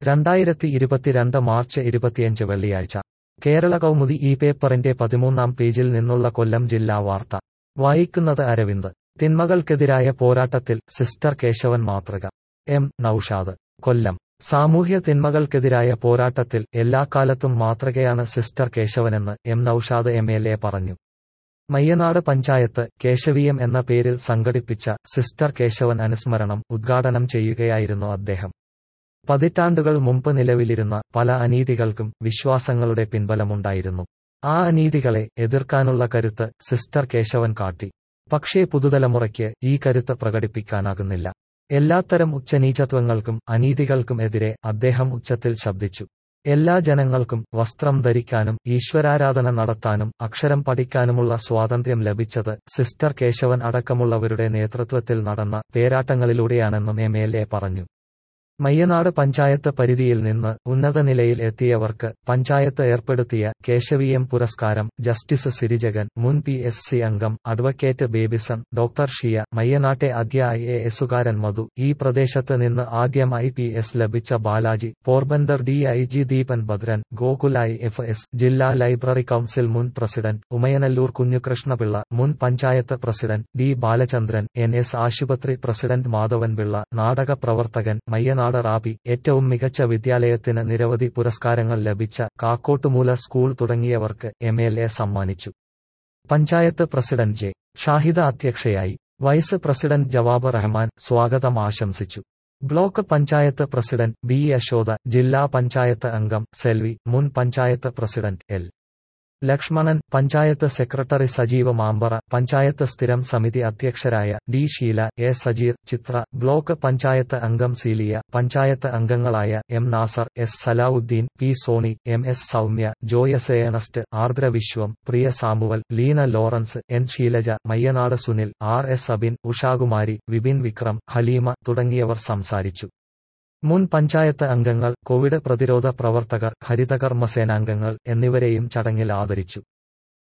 2022 March 25 വെള്ളിയാഴ്ച കേരള കൗമുദി ഈ പേപ്പറിന്റെ 13-ാം പേജിൽ നിന്നുള്ള കൊല്ലം ജില്ലാ വാർത്ത വായിക്കുന്നത് അരവിന്ദ്. തിന്മകൾക്കെതിരായ പോരാട്ടത്തിൽ സിസ്റ്റർ കേശവൻ മാതൃക. എം. നൌഷാദ്, കൊല്ലം. സാമൂഹ്യ തിന്മകൾക്കെതിരായ പോരാട്ടത്തിൽ എല്ലാക്കാലത്തും മാതൃകയാണ് സിസ്റ്റർ കേശവനെന്ന് എം. നൌഷാദ് MLA പറഞ്ഞു. മയ്യനാട് പഞ്ചായത്ത് കേശവീയം എന്ന പേരിൽ സംഘടിപ്പിച്ച സിസ്റ്റർ കേശവൻ അനുസ്മരണം ഉദ്ഘാടനം ചെയ്യുകയായിരുന്നു അദ്ദേഹം. പതിറ്റാണ്ടുകൾ മുമ്പ് നിലവിലിരുന്ന പല അനീതികൾക്കും വിശ്വാസങ്ങളുടെ പിൻബലമുണ്ടായിരുന്നു. ആ അനീതികളെ എതിർക്കാനുള്ള കരുത്ത് സിസ്റ്റർ കേശവൻ കാട്ടി. പക്ഷേ പുതുതലമുറയ്ക്ക് ഈ കരുത്ത് പ്രകടിപ്പിക്കാനാകുന്നില്ല. എല്ലാത്തരം ഉച്ചനീചത്വങ്ങൾക്കും അനീതികൾക്കും എതിരെ അദ്ദേഹം ഉച്ചത്തിൽ ശബ്ദിച്ചു. എല്ലാ ജനങ്ങൾക്കും വസ്ത്രം ധരിക്കാനും ഈശ്വരാരാധന നടത്താനും അക്ഷരം പഠിക്കാനുമുള്ള സ്വാതന്ത്ര്യം ലഭിച്ചത് സിസ്റ്റർ കേശവൻ അടക്കമുള്ളവരുടെ നേതൃത്വത്തിൽ നടന്ന പോരാട്ടങ്ങളിലൂടെയാണെന്നും MLA പറഞ്ഞു. മയ്യനാട് പഞ്ചായത്ത് പരിധിയിൽ നിന്ന് ഉന്നത നിലയിൽ എത്തിയവർക്ക് പഞ്ചായത്ത് ഏർപ്പെടുത്തിയ കേശവീയം പുരസ്കാരം ജസ്റ്റിസ് സിരിജഗൻ, മുൻ PSC അംഗം അഡ്വക്കേറ്റ് ബേബിസൺ, ഡോക്ടർ ഷിയ, മയ്യനാട്ടെ ആദ്യ IAS മധു, ഈ പ്രദേശത്ത് നിന്ന് ആദ്യം IPS ലഭിച്ച ബാലാജി, പോർബന്ദർ DIG ദീപൻ ഭദ്രൻ, ഗോകുൽ IFS, ജില്ലാ ലൈബ്രറി കൗൺസിൽ മുൻ പ്രസിഡന്റ് ഉമയനല്ലൂർ കുഞ്ഞുകൃഷ്ണപിള്ള, മുൻ panchayat president D Balachandran, NS ആശുപത്രി പ്രസിഡന്റ് മാധവൻപിള്ള, നാടക പ്രവർത്തകൻ മയ്യനാട് റാബി, ഏറ്റവും മികച്ച വിദ്യാലയത്തിന് നിരവധി പുരസ്കാരങ്ങൾ ലഭിച്ച കാക്കോട്ടുമൂല സ്കൂൾ തുടങ്ങിയവർക്ക് MLA സമ്മാനിച്ചു. Panchayat president J. ഷാഹിദ അധ്യക്ഷയായി. വൈസ് പ്രസിഡന്റ് ജവാബ് റഹ്മാൻ സ്വാഗതം ആശംസിച്ചു. Block panchayat president B. Yashoda, ജില്ലാ പഞ്ചായത്ത് അംഗം സെൽവി, മുൻ panchayat president L. Lakshmanan, panchayat secretary Sajeev Mampara, panchayat സ്ഥിരം സമിതി അധ്യക്ഷരായ D. Sheela, A. Sajeer, Chithra, block panchayat അംഗം സീലിയ, പഞ്ചായത്ത് അംഗങ്ങളായ M. Nasar, S. Salahuddin, P. Soni, MS Soumya, Joyce Ernest, Ardra Vishwam, Priya Samuel, Leena Lawrence, N. Sheelaja, Mayyanad Sunil, R. S. Abin, Ushakumari, Vipin Vikram, Haleema തുടങ്ങിയവർ സംസാരിച്ചു. മുൻ പഞ്ചായത്ത് അംഗങ്ങൾ, കോവിഡ് പ്രതിരോധ പ്രവർത്തകർ, ഹരിതകർമ്മസേനാംഗങ്ങൾ എന്നിവരെയും ചടങ്ങിൽ ആദരിച്ചു.